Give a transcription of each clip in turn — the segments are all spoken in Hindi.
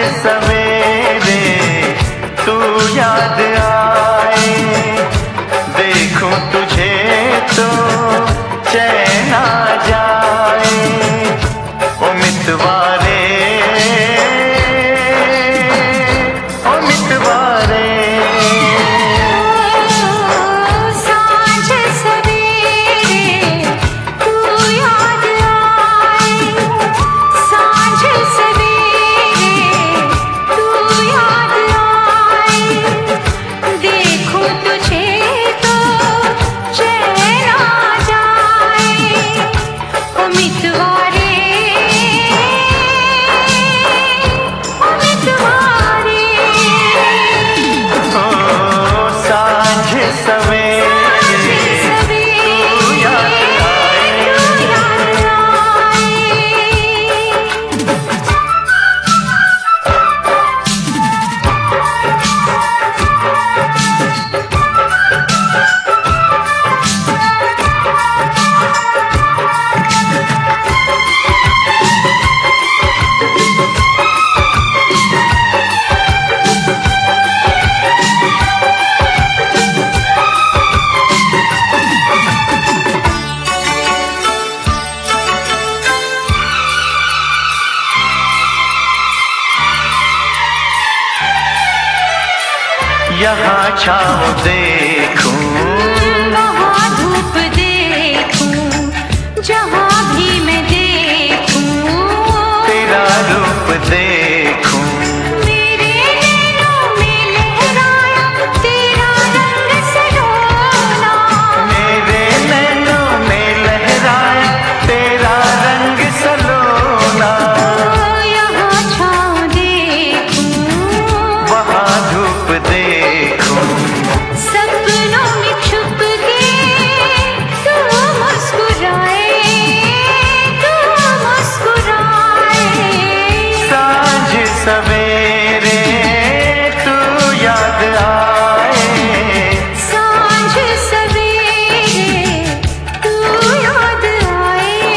सवेरे तू याद आए, देखूं तुझे तो चैन आ जाए। ओ मितवारे, ओ मितवारे, सांझ सवेरे तू याद आए, सांझ सवेरे तू याद आए, देखूं तुझे तो चैन आ जाए। ओ मितवारे, ओ मितवारे, ओ सांझ सवेरे तू याद आए। यहाँ छाँव देखूं, वहाँ धूप देखूं, जहाँ भी मैं देखूं, तेरा रूप देखूं। मेरे नैनों में लहराया तेरा रंग सलोना, मेरे नैनों में लहराया तेरा रंग सलोना। यहाँ छाँव देखूं, वहाँ धूप देखूं, सपनों में छुप के तू मुस्कुराए, तू मुस्कुराए। सांझ सवेरे तू याद आए, सांझ सवेरे तू याद आए।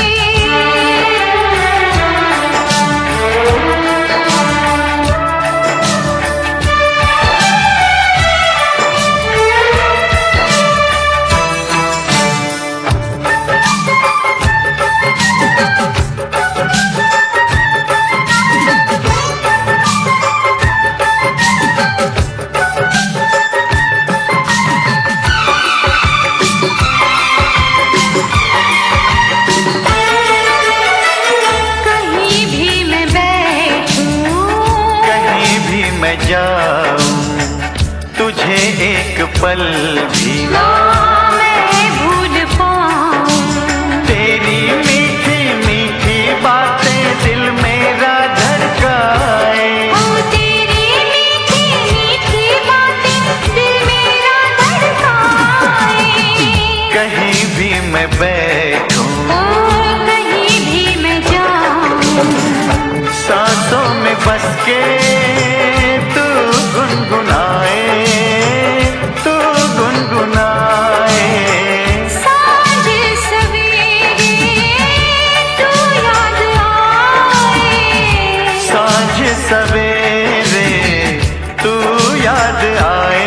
कहीं भी मैं बैठूं, कहीं भी मैं जाऊं, तुझे एक पल भी ना मैं भूल पाऊं। तेरी मीठी मीठी बातें दिल मेरा धड़काए। ओ तेरी मीठी मीठी बातें दिल मेरा धड़काए। कहीं भी मैं बैठूं, ओ कहीं भी मैं जाऊं, सांसों में बस के तू गुनगुनाए, तू गुनगुनाए। सांझ सवेरे तू याद आए, सांझ सवेरे तू याद आए।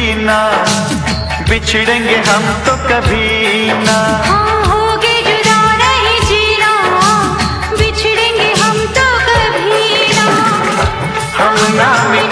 ना, बिछड़ेंगे हम तो कभी ना। हाँ होगे जुदा नहीं जीना, बिछड़ेंगे हम तो कभी ना। हम ना